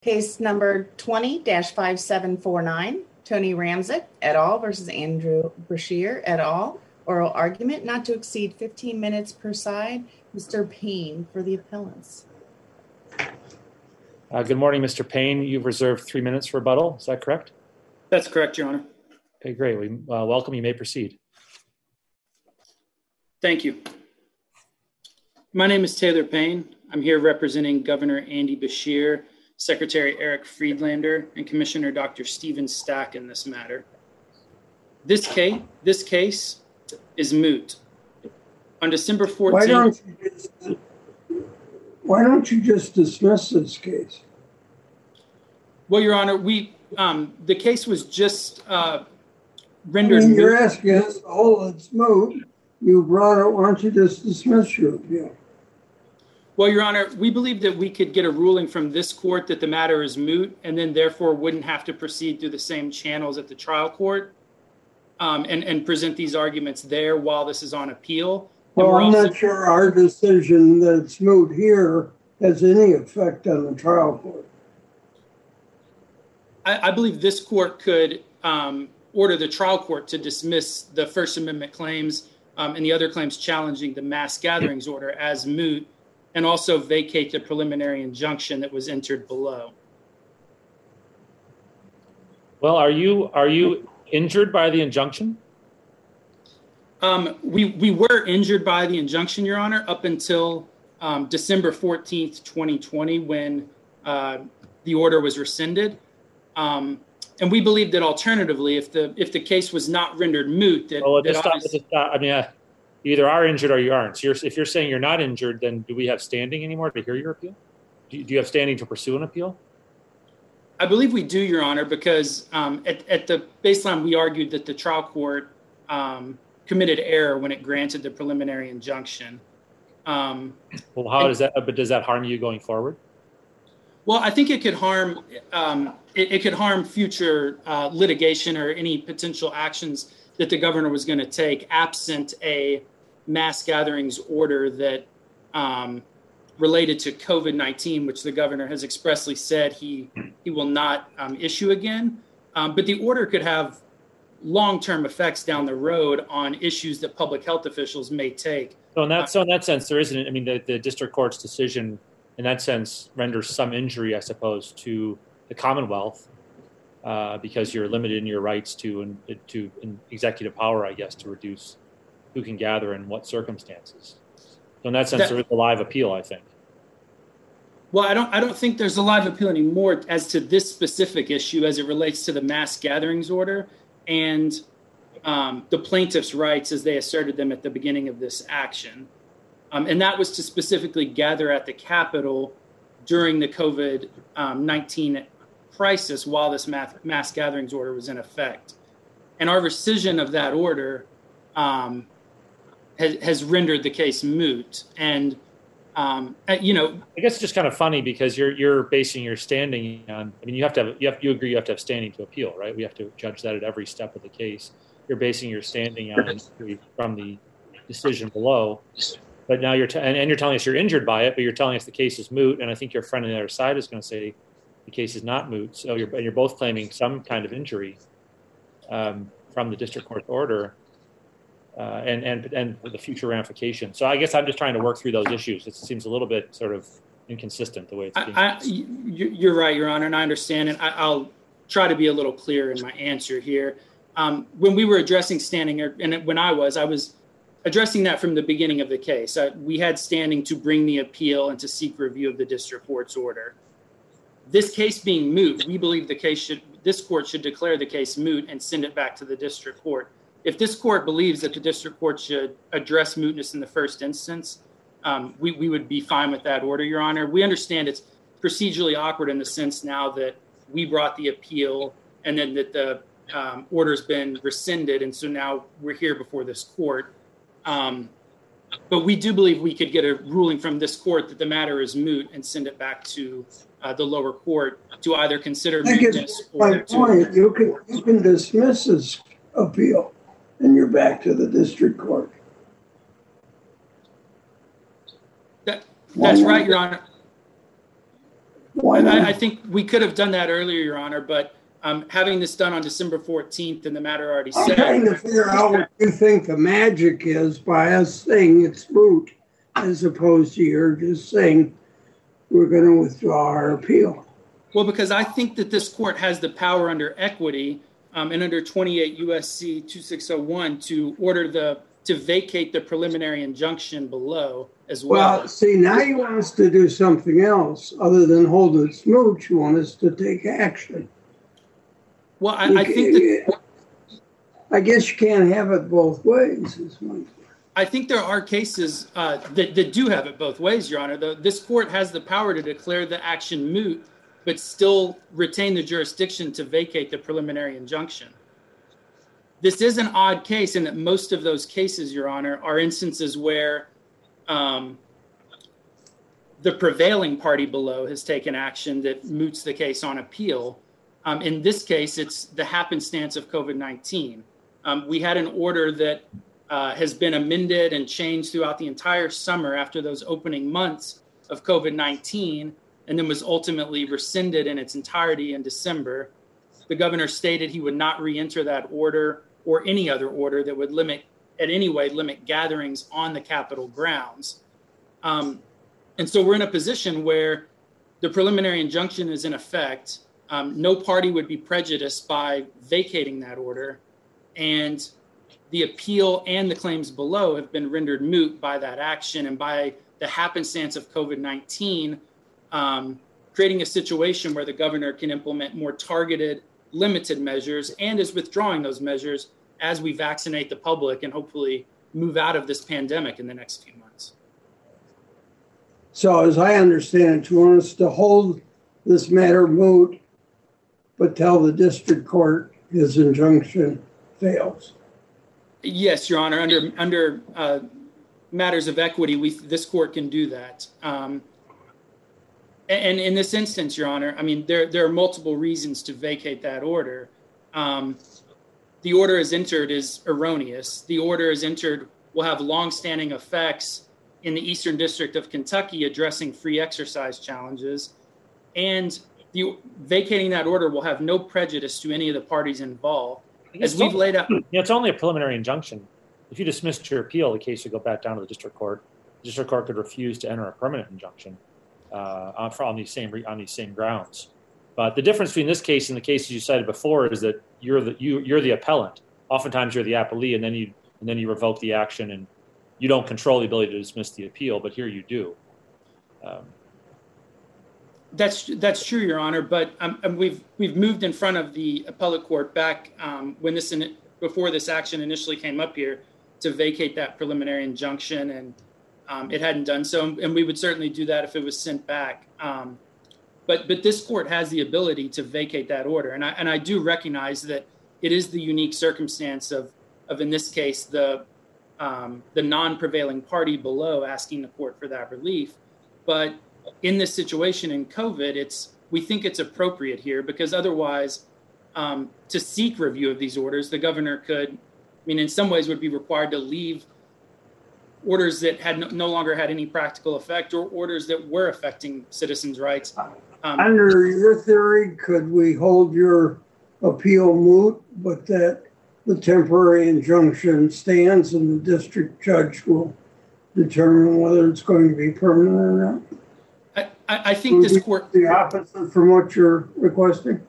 Case number 20-5749, Tony Ramczyk et al. Versus Andrew Brashear et al. Oral argument not to exceed 15 minutes per side. Mr. Payne for the appellants. Good morning, Mr. Payne. You've reserved 3 minutes for rebuttal. Is that correct? That's correct, Your Honor. Okay, great. We welcome. You may proceed. Thank you. My name is Taylor Payne. I'm here representing Governor Andy Beshear, Secretary Eric Friedlander, and Commissioner Dr. Stephen Stack in this matter. This case is moot. On December 14th... Why don't you just dismiss this case? Well, Your Honor, the case was just rendered moot. You're asking us, it's moot. You brought it, why don't you just dismiss your appeal? Well, Your Honor, we believe that we could get a ruling from this court that the matter is moot and then therefore wouldn't have to proceed through the same channels at the trial court and present these arguments there while this is on appeal. Well, I'm not sure our decision that it's moot here has any effect on the trial court. I believe this court could order the trial court to dismiss the First Amendment claims and the other claims challenging the mass gatherings order as moot, and also vacate the preliminary injunction that was entered below. Well, are you injured by the injunction? We were injured by the injunction, Your Honor, up until December 14th, 2020, when the order was rescinded. And we believe that alternatively, if the case was not rendered moot, you either are injured or you aren't. So if you're saying you're not injured, then do we have standing anymore to hear your appeal? Do you have standing to pursue an appeal? I believe we do, Your Honor, because at the baseline, we argued that the trial court committed error when it granted the preliminary injunction. Well, how does that? But does that harm you going forward? Well, I think it could harm. It could harm future litigation or any potential actions that the governor was going to take absent a mass gatherings order that related to COVID-19, which the governor has expressly said he will not issue again. But the order could have long-term effects down the road on issues that public health officials may take. So in that sense, there isn't. I mean, the district court's decision, in that sense, renders some injury, I suppose, to the Commonwealth because you're limited in your rights to executive power, I guess, to reduce who can gather in what circumstances. So in that sense, there is a live appeal, I think. Well, I don't think there's a live appeal anymore as to this specific issue as it relates to the mass gatherings order and the plaintiff's rights as they asserted them at the beginning of this action. And that was to specifically gather at the Capitol during the COVID-19 crisis while this mass gatherings order was in effect. And our rescission of that order has rendered the case moot. And, I guess it's just kind of funny because you're basing your standing on, I mean, you agree you have to have standing to appeal, right? We have to judge that at every step of the case. You're basing your standing on from the decision below, but now you're telling us you're injured by it, but you're telling us the case is moot. And I think your friend on the other side is going to say the case is not moot. So you're both claiming some kind of injury from the district court order. And the future ramifications. So I guess I'm just trying to work through those issues. It seems a little bit sort of inconsistent the way it's being. You're right, Your Honor, and I understand. And I'll try to be a little clearer in my answer here. When we were addressing standing, when I was addressing that from the beginning of the case. We had standing to bring the appeal and to seek review of the district court's order. This case being moot, we believe this court should declare the case moot and send it back to the district court. If this court believes that the district court should address mootness in the first instance, we would be fine with that order, Your Honor. We understand it's procedurally awkward in the sense now that we brought the appeal and then that the order's been rescinded, and so now we're here before this court. But we do believe we could get a ruling from this court that the matter is moot and send it back to the lower court to either consider mootness or point. You can dismiss this appeal and you're back to the district court. That's right, Your Honor. I think we could have done that earlier, Your Honor, but having this done on December 14th and the matter already I'm set. trying to figure out what you think the magic is by us saying it's moot, as opposed to you're just saying we're going to withdraw our appeal. Well, because I think that this court has the power under equity and under 28 U.S.C. 2601 to vacate the preliminary injunction below as well. Well, see, now you want us to do something else other than hold it moot. You want us to take action. Well, I think that... I guess you can't have it both ways. I think there are cases that do have it both ways, Your Honor. This court has the power to declare the action moot, but still retain the jurisdiction to vacate the preliminary injunction. This is an odd case in that most of those cases, Your Honor, are instances where the prevailing party below has taken action that moots the case on appeal. In this case, it's the happenstance of COVID-19. We had an order that has been amended and changed throughout the entire summer after those opening months of COVID-19, and then was ultimately rescinded in its entirety in December. The governor stated he would not re-enter that order or any other order that would limit gatherings on the Capitol grounds. And so we're in a position where the preliminary injunction is in effect. No party would be prejudiced by vacating that order, and the appeal and the claims below have been rendered moot by that action and by the happenstance of COVID-19, creating a situation where the governor can implement more targeted, limited measures and is withdrawing those measures as we vaccinate the public and hopefully move out of this pandemic in the next few months. So as I understand it, you want us to hold this matter moot, but tell the district court his injunction fails. Yes, Your Honor. Under matters of equity, this court can do that. And in this instance, Your Honor, I mean, there are multiple reasons to vacate that order. The order as entered is erroneous. The order as entered will have longstanding effects in the Eastern District of Kentucky addressing free exercise challenges. And vacating that order will have no prejudice to any of the parties involved. As we've laid out, it's only a preliminary injunction. If you dismissed your appeal, the case would go back down to the district court. The district court could refuse to enter a permanent injunction on these same grounds. But the difference between this case and the cases you cited before is that you're the appellant. Oftentimes you're the appellee, and then you revoke the action, and you don't control the ability to dismiss the appeal. But here you do. That's true, Your Honor. But we've moved in front of the appellate court back before this action initially came up here to vacate that preliminary injunction, and it hadn't done so. And we would certainly do that if it was sent back. But this court has the ability to vacate that order, and I do recognize that it is the unique circumstance of in this case the non-prevailing party below asking the court for that relief. But in this situation in COVID, we think it's appropriate here because otherwise, to seek review of these orders, the governor could, in some ways, would be required to leave orders that had no longer had any practical effect or orders that were affecting citizens' rights. Under your theory, could we hold your appeal moot, but that the temporary injunction stands and the district judge will determine whether it's going to be permanent or not? I think this court... The opposite from what you're requesting?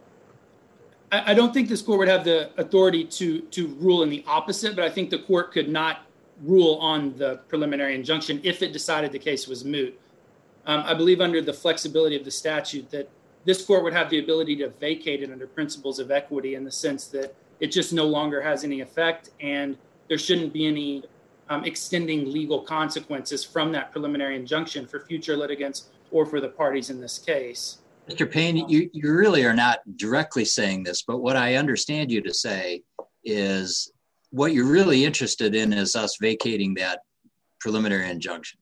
I don't think this court would have the authority to rule in the opposite, but I think the court could not rule on the preliminary injunction if it decided the case was moot. I believe under the flexibility of the statute that this court would have the ability to vacate it under principles of equity in the sense that it just no longer has any effect and there shouldn't be any extending legal consequences from that preliminary injunction for future litigants or for the parties in this case. Mr. Payne, you really are not directly saying this, but what I understand you to say is what you're really interested in is us vacating that preliminary injunction.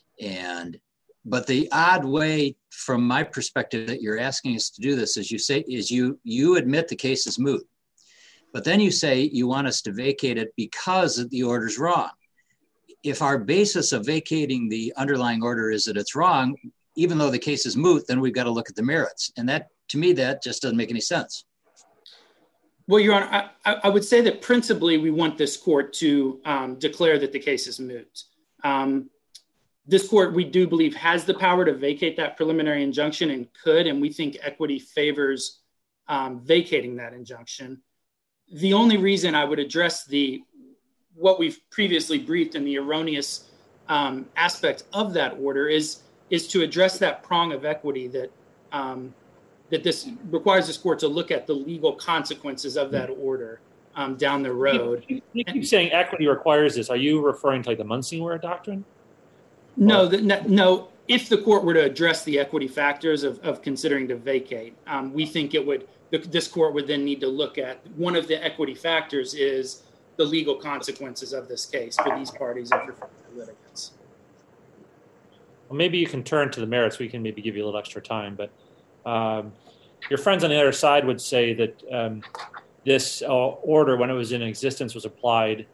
But the odd way from my perspective that you're asking us to do this is you admit the case is moot, but then you say you want us to vacate it because the order's wrong. If our basis of vacating the underlying order is that it's wrong, even though the case is moot, then we've got to look at the merits. And that, to me, that just doesn't make any sense. Well, Your Honor, I would say that principally we want this court to declare that the case is moot. This court, we do believe, has the power to vacate that preliminary injunction and could, and we think equity favors vacating that injunction. The only reason I would address what we've previously briefed in the erroneous aspect of that order is to address that prong of equity that this requires this court to look at the legal consequences of that order down the road. You keep saying equity requires this. Are you referring to like the Munsingware doctrine? No, no. If the court were to address the equity factors of considering to vacate, we think this court would then need to look at one of the equity factors is the legal consequences of this case for these parties and for litigants. Well, maybe you can turn to the merits. We can maybe give you a little extra time, but your friends on the other side would say that this order, when it was in existence, was applied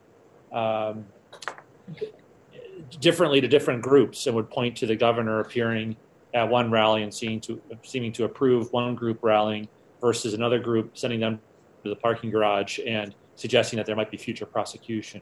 differently to different groups and would point to the governor appearing at one rally and seeming to approve one group rallying versus another group sending them to the parking garage and suggesting that there might be future prosecution.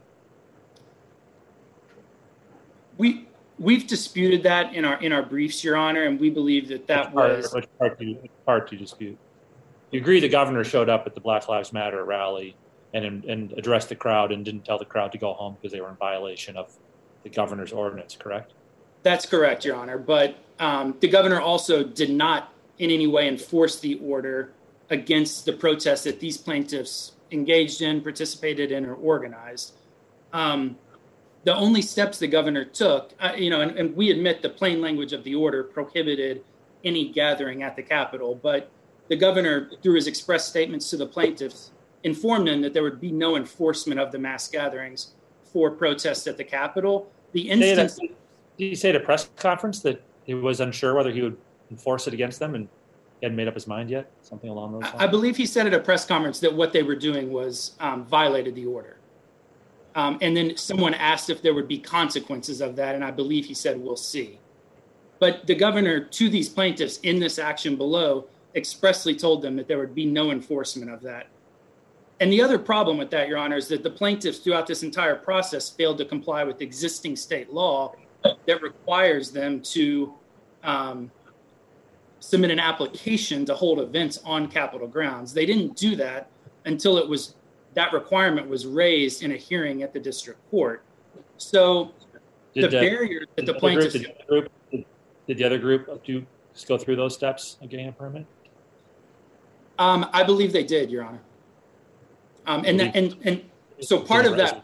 We've disputed that in our briefs, Your Honor, and we believe that was... Which part do you dispute? You agree the governor showed up at the Black Lives Matter rally and addressed the crowd and didn't tell the crowd to go home because they were in violation of the governor's ordinance, correct? That's correct, Your Honor. But the governor also did not in any way enforce the order against the protests that these plaintiffs engaged in, participated in, or organized. The only steps the governor took, and we admit the plain language of the order prohibited any gathering at the Capitol, but the governor, through his express statements to the plaintiffs, informed them that there would be no enforcement of the mass gatherings for protests at the Capitol. Did he say at a press conference that he was unsure whether he would enforce it against them and he hadn't made up his mind yet? Something along those lines? I believe he said at a press conference that what they were doing was violated the order. And then someone asked if there would be consequences of that, and I believe he said, we'll see. But the governor, to these plaintiffs in this action below, expressly told them that there would be no enforcement of that. And the other problem with that, Your Honor, is that the plaintiffs throughout this entire process failed to comply with existing state law that requires them to submit an application to hold events on Capitol grounds. They didn't do that until that requirement was raised in a hearing at the district court. So the barrier that the plaintiffs... Did the other group go through those steps of getting a permit? I believe they did, Your Honor. And so part of that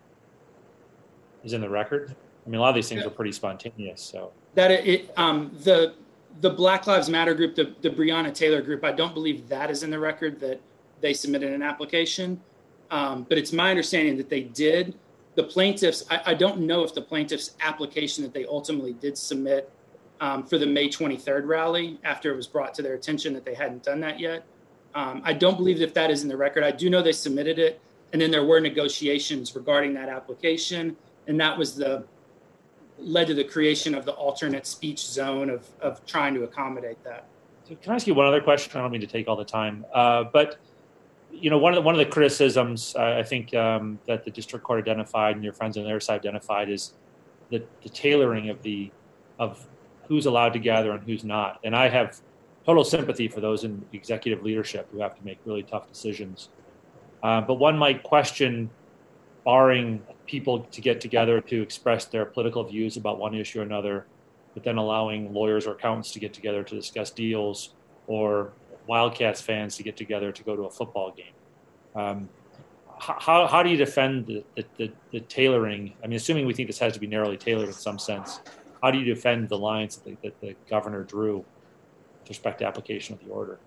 is in the record. I mean, a lot of these things are pretty spontaneous. So that the Black Lives Matter group, the Breonna Taylor group, I don't believe that is in the record that they submitted an application. But it's my understanding that they did. The plaintiffs, I don't know if the plaintiffs' application that they ultimately did submit for the May 23rd rally after it was brought to their attention that they hadn't done that yet. I don't believe if that is in the record. I do know they submitted it, and then there were negotiations regarding that application, and that was led to the creation of the alternate speech zone of trying to accommodate that. So can I ask you one other question? I don't mean to take all the time, but one of the criticisms I think that the district court identified and your friends on their side identified is the tailoring of who's allowed to gather and who's not. And I have total sympathy for those in executive leadership who have to make really tough decisions. But one might question barring people to get together to express their political views about one issue or another, but then allowing lawyers or accountants to get together to discuss deals, or Wildcats fans to get together to go to a football game. How do you defend the tailoring? I mean, assuming we think this has to be narrowly tailored in some sense, how do you defend the lines that the governor drew with respect to application of the order?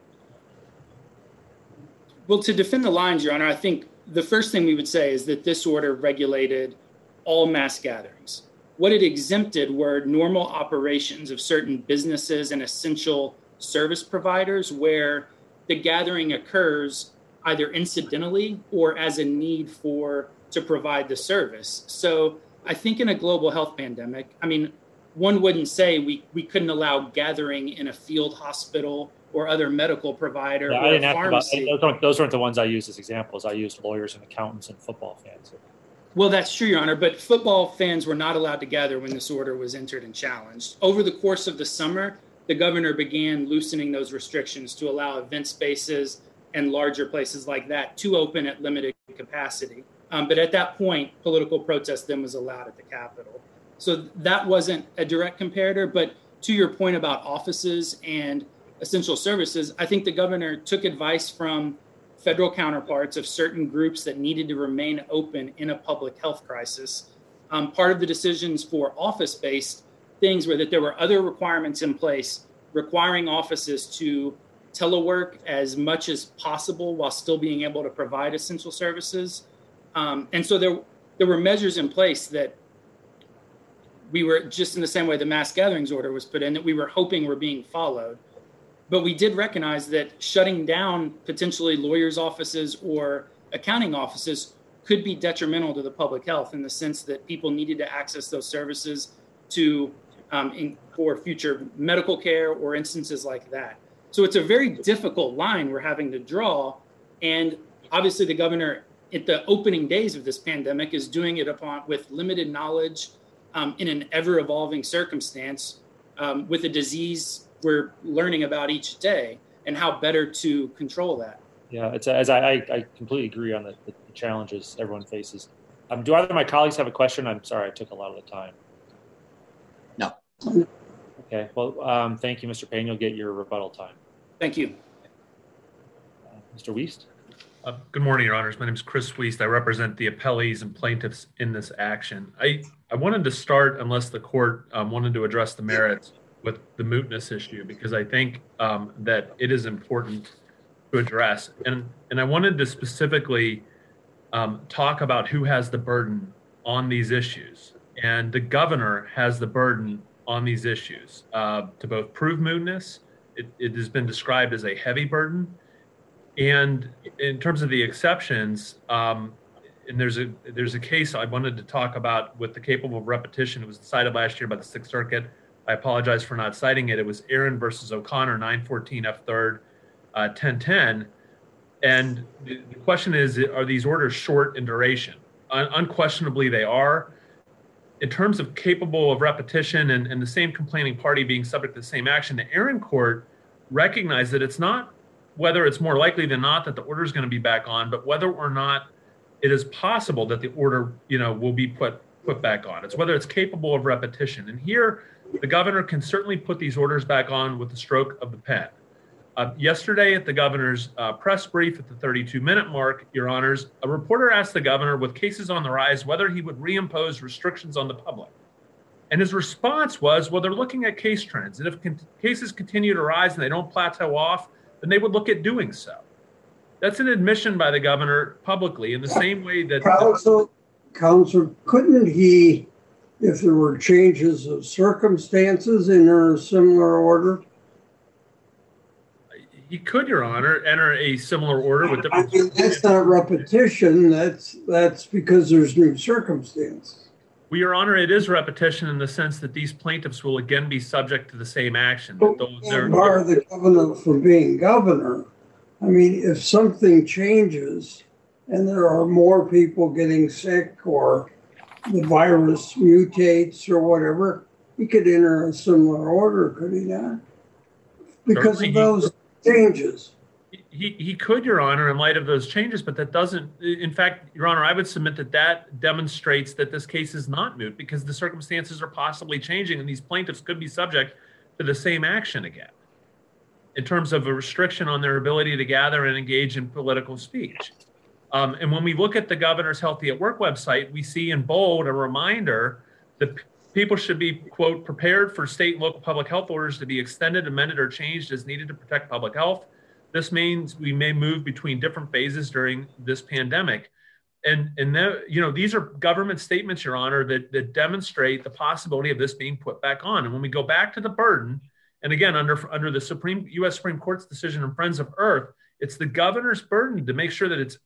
Well, to defend the lines, Your Honor, I think the first thing we would say is that this order regulated all mass gatherings. What it exempted were normal operations of certain businesses and essential service providers where the gathering occurs either incidentally or as a need to provide the service. So I think in a global health pandemic, I mean, one wouldn't say we couldn't allow gathering in a field hospital or other medical provider or a pharmacy. Those weren't the ones I used as examples. I used lawyers and accountants and football fans. Well, that's true, Your Honor, but football fans were not allowed to gather when this order was entered and challenged. Over the course of the summer, the governor began loosening those restrictions to allow event spaces and larger places like that to open at limited capacity. But at that point, political protest then was allowed at the Capitol. So that wasn't a direct comparator. But to your point about offices and essential services, I think the governor took advice from federal counterparts of certain groups that needed to remain open in a public health crisis. Part of the decisions for office-based things were that there were other requirements in place requiring offices to telework as much as possible while still being able to provide essential services. And so there were measures in place that we were, just in the same way the mass gatherings order was put in, that we were hoping were being followed. But we did recognize that shutting down potentially lawyers' offices or accounting offices could be detrimental to the public health in the sense that people needed to access those services for future medical care or instances like that. So it's a very difficult line we're having to draw. And obviously the governor at the opening days of this pandemic is doing it with limited knowledge in an ever-evolving circumstance with a disease we're learning about each day and how better to control that. Yeah, I completely agree on the challenges everyone faces. Do either of my colleagues have a question? I'm sorry, I took a lot of the time. No. Okay, well, thank you, Mr. Payne. You'll get your rebuttal time. Thank you. Mr. Wiest? Good morning, Your Honors. My name is Chris Wiest. I represent the appellees and plaintiffs in this action. I wanted to start, unless the court wanted to address the merits, with the mootness issue, because I think that it is important to address. And I wanted to specifically talk about who has the burden on these issues. And the governor has the burden on these issues to both prove mootness. It has been described as a heavy burden. And in terms of the exceptions, and there's a case I wanted to talk about with the capable of repetition. It was decided last year by the Sixth Circuit. I apologize for not citing it. It was Aaron versus O'Connor, 914 F3rd, 1010. And the question is, are these orders short in duration? Unquestionably, they are. In terms of capable of repetition and the same complaining party being subject to the same action, the Aaron court recognized that it's not whether it's more likely than not that the order is going to be back on, but whether or not it is possible that the order, will be put back on. It's whether it's capable of repetition. And here, the governor can certainly put these orders back on with the stroke of the pen. Yesterday at the governor's press brief at the 32-minute mark, Your Honors, a reporter asked the governor, with cases on the rise, whether he would reimpose restrictions on the public. And his response was, well, they're looking at case trends. And if cases continue to rise and they don't plateau off, then they would look at doing so. That's an admission by the governor publicly in the same way that... Counsel, couldn't he, if there were changes of circumstances, enter a similar order? He could, Your Honor, enter a similar order with different... That's not repetition. That's because there's new circumstances. Well, Your Honor, it is repetition in the sense that these plaintiffs will again be subject to the same action. Bar the governor from being governor. I mean, if something changes and there are more people getting sick or the virus mutates or whatever, he could enter a similar order, could he not? Because of those changes. He could, Your Honor, in light of those changes, but that doesn't, in fact, Your Honor, I would submit that demonstrates that this case is not moot because the circumstances are possibly changing and these plaintiffs could be subject to the same action again in terms of a restriction on their ability to gather and engage in political speech. And when we look at the governor's Healthy at Work website, we see in bold a reminder that people should be, quote, prepared for state and local public health orders to be extended, amended, or changed as needed to protect public health. This means we may move between different phases during this pandemic. And these are government statements, Your Honor, that demonstrate the possibility of this being put back on. And when we go back to the burden, and again, under the U.S. Supreme Court's decision in Friends of Earth, it's the governor's burden to make sure that it's,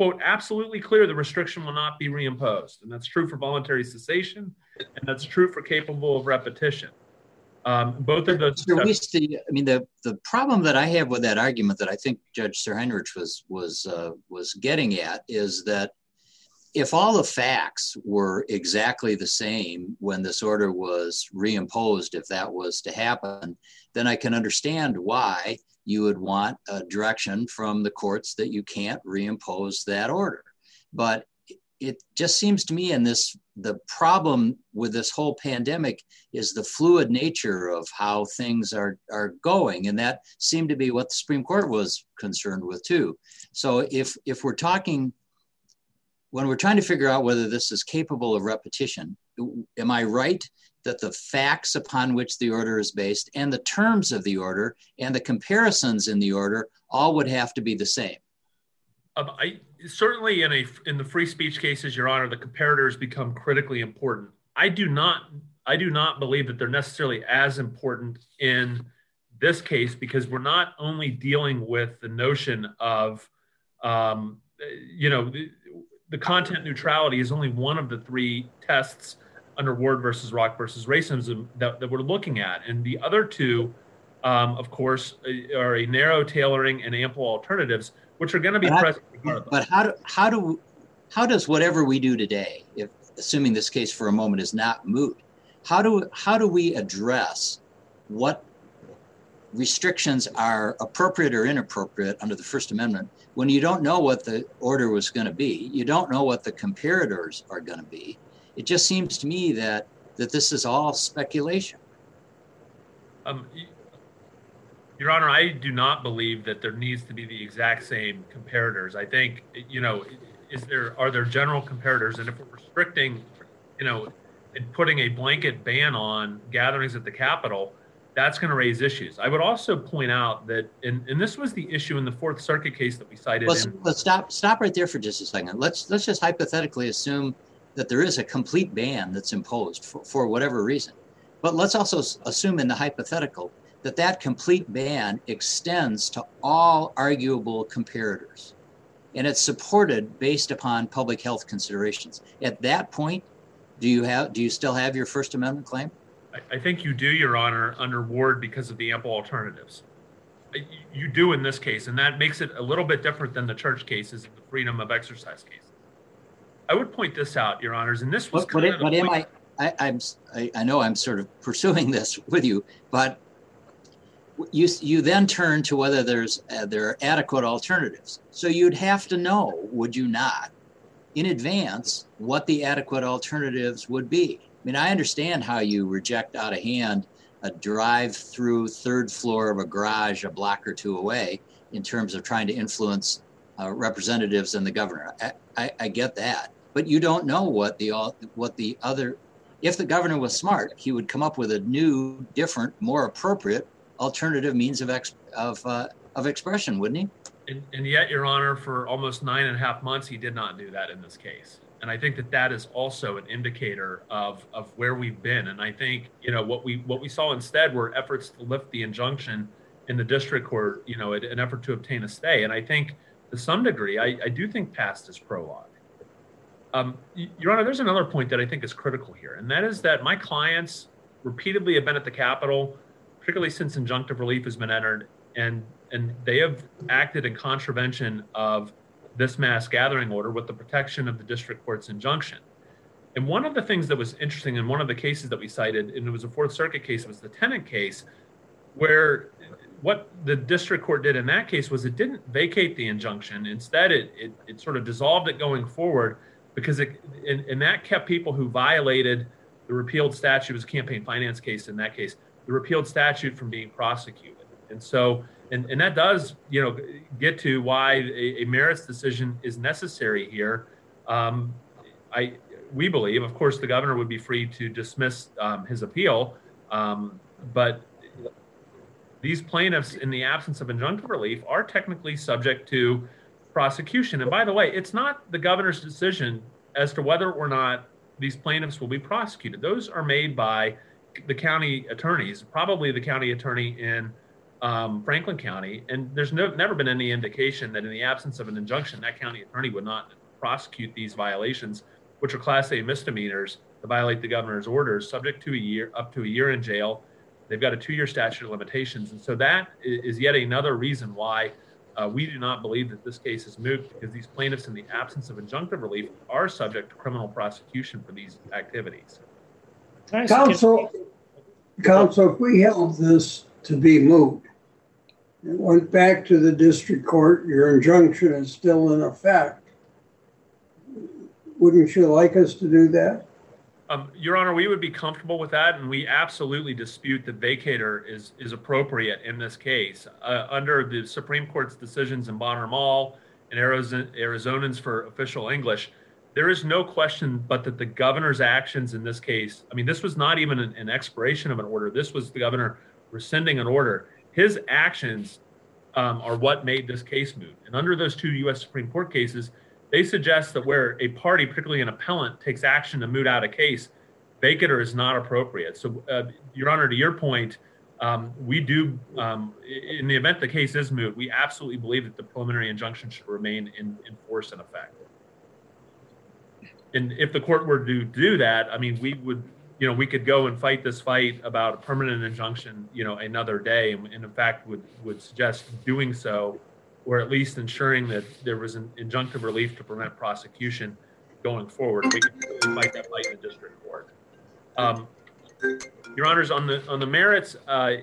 quote, absolutely clear the restriction will not be reimposed. And that's true for voluntary cessation, and that's true for capable of repetition. Both of those. The problem that I have with that argument that I think Judge Sir Heinrich was getting at is that if all the facts were exactly the same when this order was reimposed, if that was to happen, then I can understand why you would want a direction from the courts that you can't reimpose that order. But it just seems to me the problem with this whole pandemic is the fluid nature of how things are going. And that seemed to be what the Supreme Court was concerned with too. So if we're talking, when we're trying to figure out whether this is capable of repetition, am I right that the facts upon which the order is based and the terms of the order and the comparisons in the order all would have to be the same? Certainly in the free speech cases, Your Honor, the comparators become critically important. I do not believe that they're necessarily as important in this case, because we're not only dealing with the notion of, the content neutrality is only one of the three tests under Ward versus Rock versus racism that we're looking at. And the other two, of course, are a narrow tailoring and ample alternatives, which are going to be present. But how does whatever we do today, if assuming this case for a moment is not moot, how do we address what restrictions are appropriate or inappropriate under the First Amendment when you don't know what the order was going to be, you don't know what the comparators are going to be? It just seems to me that this is all speculation. Your Honor, I do not believe that there needs to be the exact same comparators. I think, are there general comparators? And if we're restricting, and putting a blanket ban on gatherings at the Capitol, that's going to raise issues. I would also point out that, and this was the issue in the Fourth Circuit case that we cited. Let's stop right there for just a second. Let's just hypothetically assume that there is a complete ban that's imposed for whatever reason. But let's also assume in the hypothetical that complete ban extends to all arguable comparators, and it's supported based upon public health considerations. At that point, do you still have your First Amendment claim? I think you do, Your Honor, under Ward because of the ample alternatives. You do in this case, and that makes it a little bit different than the church cases and the freedom of exercise cases. I would point this out, Your Honors, and this was I know I'm sort of pursuing this with you, but you then turn to whether there are adequate alternatives. So you'd have to know, would you not, in advance, what the adequate alternatives would be. I mean, I understand how you reject out of hand a drive-through third floor of a garage a block or two away in terms of trying to influence representatives and the governor. I get that, but you don't know what the other. If the governor was smart, he would come up with a new, different, more appropriate alternative means of expression, wouldn't he? And yet, Your Honor, for almost 9.5 months, he did not do that in this case. And I think that is also an indicator of where we've been. And I think, what we saw instead were efforts to lift the injunction in the district court, an effort to obtain a stay. And I think to some degree, I do think past is prologue. Your Honor, there's another point that I think is critical here. And that is that my clients repeatedly have been at the Capitol, particularly since injunctive relief has been entered, and they have acted in contravention of this mass gathering order with the protection of the district court's injunction. And one of the things that was interesting in one of the cases that we cited, and it was a Fourth Circuit case, was the Tennant case, where what the district court did in that case was it didn't vacate the injunction. Instead, it sort of dissolved it going forward, because and that kept people who violated the repealed statute, it was a campaign finance case in that case, the repealed statute from being prosecuted. And so, and that does, get to why a merits decision is necessary here. We believe, of course, the governor would be free to dismiss his appeal, but these plaintiffs, in the absence of injunctive relief, are technically subject to prosecution. And by the way, it's not the governor's decision as to whether or not these plaintiffs will be prosecuted. Those are made by the county attorneys, probably the county attorney in Franklin County, and there's never been any indication that in the absence of an injunction, that county attorney would not prosecute these violations, which are Class A misdemeanors to violate the governor's orders, subject to up to a year in jail. They've got a 2-year statute of limitations. And so that is yet another reason why we do not believe that this case is moot, because these plaintiffs, in the absence of injunctive relief, are subject to criminal prosecution for these activities. Counsel, if we held this to be moot, it went back to the district court, your injunction is still in effect, wouldn't you like us to do that? Your Honor, we would be comfortable with that, and we absolutely dispute that vacator is appropriate in this case. Under the Supreme Court's decisions in Bonner Mall and Arizonans for official English, there is no question but that the governor's actions in this case, I mean, this was not even an expiration of an order. This was the governor rescinding an order. His actions are what made this case moot. And under those 2 U.S. Supreme Court cases, they suggest that where a party, particularly an appellant, takes action to moot out a case, vacator is not appropriate. So, Your Honor, to your point, we do, in the event the case is moot, we absolutely believe that the preliminary injunction should remain in force and effect. And if the court were to do that, I mean, we would, we could go and fight this fight about a permanent injunction, another day, and in fact would suggest doing so, or at least ensuring that there was an injunctive relief to prevent prosecution going forward. We could fight that fight in the district court. Your Honors, on the merits,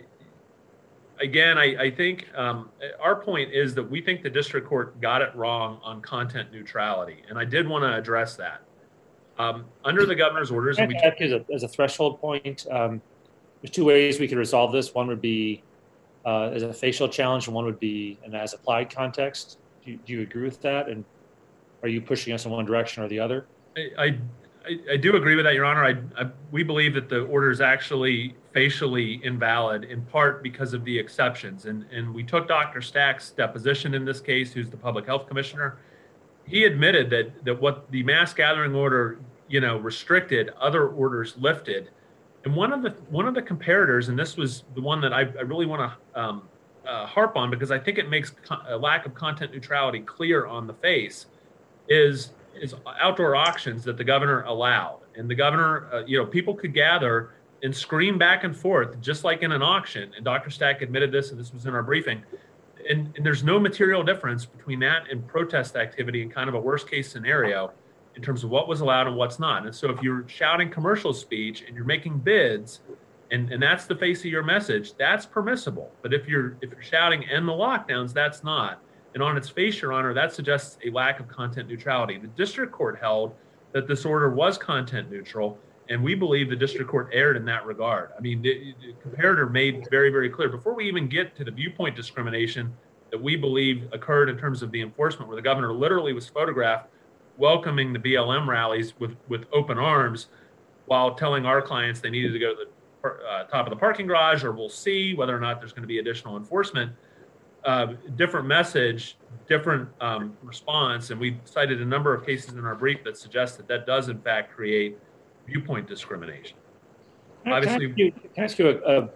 again, I think our point is that we think the district court got it wrong on content neutrality, and I did want to address that. Under the governor's orders, as a threshold point, there's 2 ways we could resolve this. One would be as a facial challenge, and one would be an as applied context. Do you agree with that? And are you pushing us in one direction or the other? I do agree with that, Your Honor. We believe that the order is actually facially invalid, in part because of the exceptions. And we took Dr. Stack's deposition in this case, who's the public health commissioner. He admitted that what the mass gathering order, restricted, other orders lifted. And one of the comparators, and this was the one that I really want to harp on, because I think it makes a lack of content neutrality clear on the face, is outdoor auctions that the governor allowed. And the governor, people could gather and scream back and forth, just like in an auction. And Dr. Stack admitted this, and this was in our briefing. And there's no material difference between that and protest activity in kind of a worst case scenario in terms of what was allowed and what's not. And so if you're shouting commercial speech and you're making bids, and that's the face of your message, that's permissible. But if you're shouting end the lockdowns, that's not. And on its face, Your Honor, that suggests a lack of content neutrality. The district court held that this order was content neutral, and we believe the district court erred in that regard. I mean, the comparator made very, very clear, before we even get to the viewpoint discrimination that we believe occurred in terms of the enforcement, where the governor literally was photographed welcoming the BLM rallies with open arms while telling our clients they needed to go to the top of the parking garage, or we'll see whether or not there's going to be additional enforcement. Different message, different response. And we cited a number of cases in our brief that suggest that does in fact create viewpoint discrimination. Obviously, can I ask you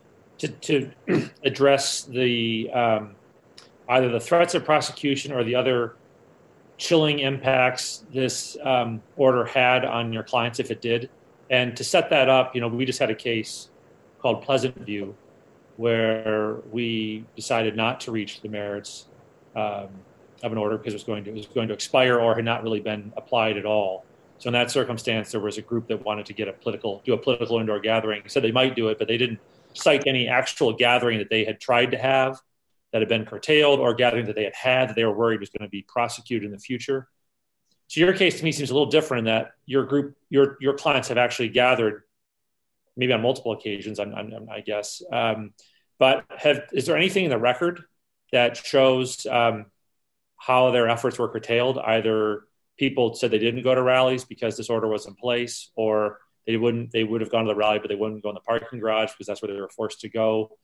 to address the either the threats of prosecution or the other chilling impacts this order had on your clients, if it did? And to set that up, we just had a case called Pleasant View, where we decided not to reach the merits of an order because it was going to expire or had not really been applied at all. So in that circumstance, there was a group that wanted to do a political indoor gathering. Said they might do it, but they didn't cite any actual gathering that they had tried to have that had been curtailed, or gathering that they had that they were worried was going to be prosecuted in the future. So your case to me seems a little different, in that your group, your clients have actually gathered, maybe on multiple occasions, I guess. But is there anything in the record that shows how their efforts were curtailed? Either people said they didn't go to rallies because this order was in place, or they would have gone to the rally, but they wouldn't go in the parking garage because that's where they were forced to go.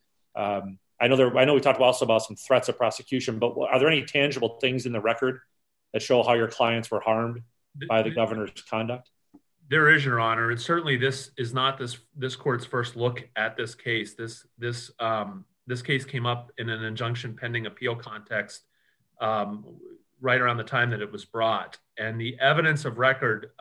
I know we talked also about some threats of prosecution, but are there any tangible things in the record that show how your clients were harmed by the governor's conduct? There is, Your Honor, and certainly this is not this court's first look at this case. This this case came up in an injunction pending appeal context right around the time that it was brought. And the evidence of record,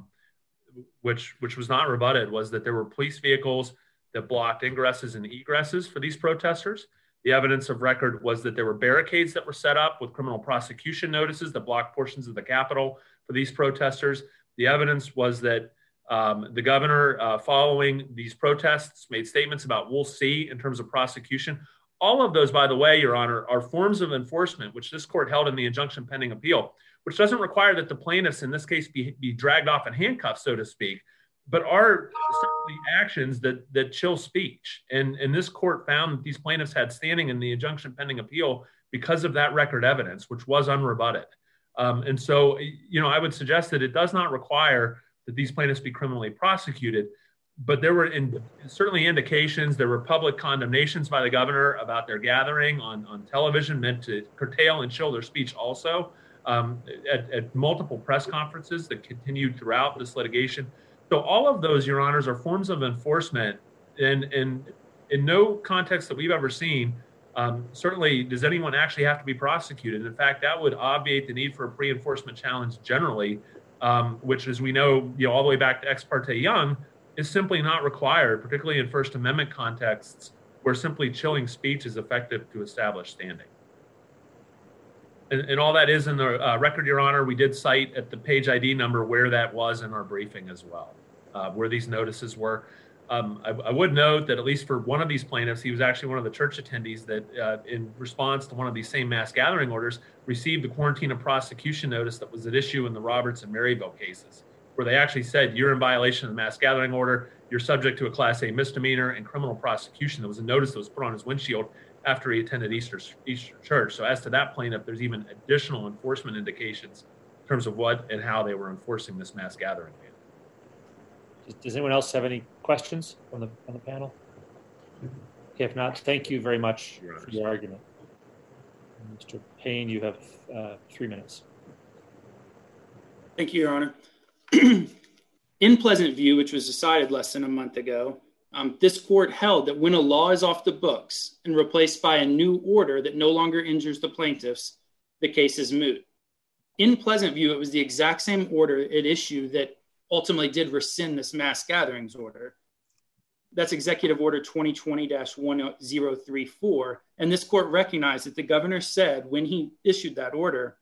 which was not rebutted, was that there were police vehicles that blocked ingresses and egresses for these protesters. The evidence of record was that there were barricades that were set up with criminal prosecution notices that blocked portions of the Capitol for these protesters. The evidence was that the governor, following these protests, made statements about we'll see in terms of prosecution. All of those, by the way, Your Honor, are forms of enforcement, which this court held in the injunction pending appeal, which doesn't require that the plaintiffs in this case be dragged off in handcuffs, so to speak, but are simply actions that chill speech. And this court found that these plaintiffs had standing in the injunction pending appeal because of that record evidence, which was unrebutted. And so, I would suggest that it does not require that these plaintiffs be criminally prosecuted, but there were certainly indications, there were public condemnations by the governor about their gathering on television meant to curtail and chill their speech also at multiple press conferences that continued throughout this litigation. So all of those, Your Honors, are forms of enforcement, and in no context that we've ever seen, certainly does anyone actually have to be prosecuted. In fact, that would obviate the need for a pre-enforcement challenge generally, which, as we know, all the way back to Ex parte Young, is simply not required, particularly in First Amendment contexts where simply chilling speech is effective to establish standing. And all that is in the record, Your Honor. We did cite at the page ID number where that was in our briefing as well, where these notices were. I would note that at least for one of these plaintiffs, he was actually one of the church attendees that in response to one of these same mass gathering orders, received the quarantine of prosecution notice that was at issue in the Roberts and Maryville cases, where they actually said, you're in violation of the mass gathering order, you're subject to a Class A misdemeanor and criminal prosecution. There was a notice that was put on his windshield after he attended Easter Church. So as to that plaintiff, there's even additional enforcement indications in terms of what and how they were enforcing this mass gathering ban. Does anyone else have any questions on the panel? Okay, if not, thank you very much for your argument. Mr. Payne, you have 3 minutes. Thank you, Your Honor. In Pleasant View, which was decided less than a month ago, this court held that when a law is off the books and replaced by a new order that no longer injures the plaintiffs, the case is moot. In Pleasant View, it was the exact same order at issue that ultimately did rescind this mass gatherings order. That's Executive Order 2020-1034. And this court recognized that the governor said when he issued that order,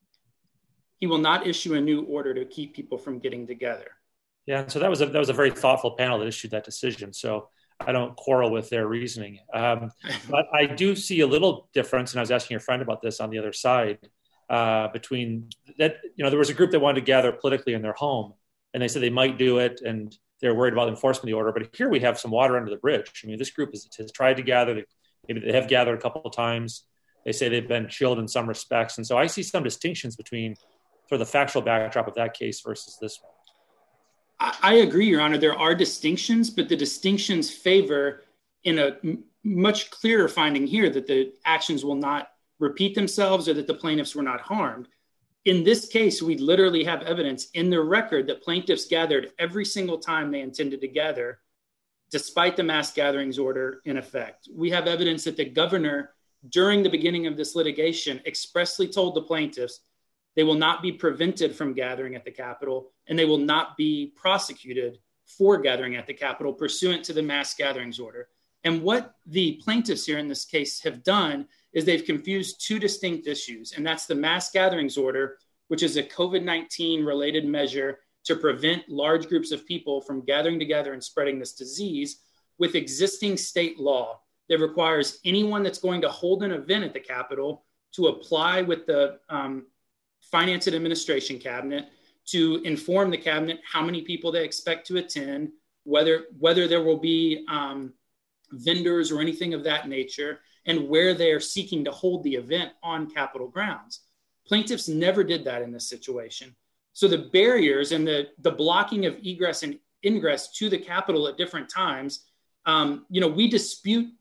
he will not issue a new order to keep people from getting together. Yeah, so that was a very thoughtful panel that issued that decision. So I don't quarrel with their reasoning. But I do see a little difference, and I was asking your friend about this on the other side, between that, there was a group that wanted to gather politically in their home, and they said they might do it, and they're worried about enforcement of the order. But here we have some water under the bridge. I mean, this group has tried to gather. Maybe they have gathered a couple of times. They say they've been chilled in some respects. And so I see some distinctions between sort of the factual backdrop of that case versus this one. I agree, Your Honor. There are distinctions, but the distinctions favor in a much clearer finding here that the actions will not repeat themselves or that the plaintiffs were not harmed. In this case, we literally have evidence in the record that plaintiffs gathered every single time they intended to gather, despite the mass gatherings order in effect. We have evidence that the governor, during the beginning of this litigation, expressly told the plaintiffs they will not be prevented from gathering at the Capitol, and they will not be prosecuted for gathering at the Capitol pursuant to the mass gatherings order. And what the plaintiffs here in this case have done is they've confused two distinct issues, and that's the mass gatherings order, which is a COVID-19 related measure to prevent large groups of people from gathering together and spreading this disease, with existing state law that requires anyone that's going to hold an event at the Capitol to apply with the Finance and Administration Cabinet to inform the Cabinet how many people they expect to attend, whether there will be vendors or anything of that nature, and where they are seeking to hold the event on Capitol grounds. Plaintiffs never did that in this situation. So the barriers and the blocking of egress and ingress to the Capitol at different times, we dispute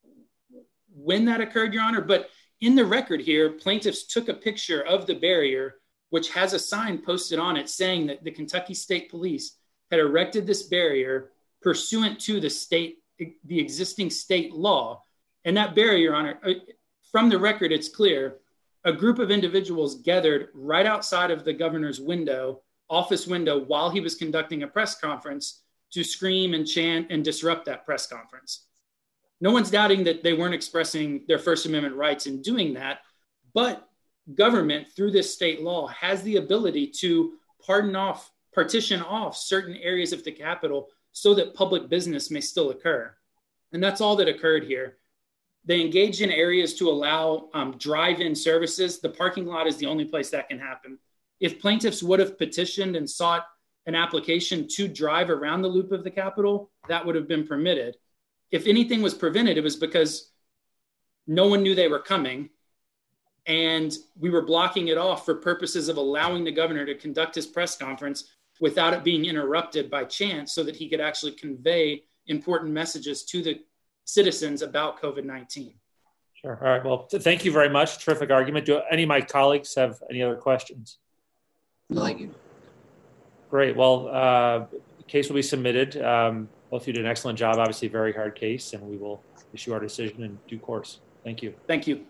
when that occurred, Your Honor, but in the record here, plaintiffs took a picture of the barrier, which has a sign posted on it saying that the Kentucky State Police had erected this barrier pursuant to the existing state law. And that barrier, Your Honor, from the record, it's clear a group of individuals gathered right outside of the governor's office window, while he was conducting a press conference to scream and chant and disrupt that press conference. No one's doubting that they weren't expressing their First Amendment rights in doing that, but government, through this state law, has the ability to partition off certain areas of the Capitol so that public business may still occur. And that's all that occurred here. They engaged in areas to allow drive-in services. The parking lot is the only place that can happen. If plaintiffs would have petitioned and sought an application to drive around the loop of the Capitol, that would have been permitted. If anything was prevented, it was because no one knew they were coming, and we were blocking it off for purposes of allowing the governor to conduct his press conference without it being interrupted by chance, so that he could actually convey important messages to the citizens about COVID-19. Sure. All right. Well, thank you very much. Terrific argument. Do any of my colleagues have any other questions? Thank you. Great. Well, the case will be submitted. Both of you did an excellent job. Obviously, a very hard case, and we will issue our decision in due course. Thank you. Thank you.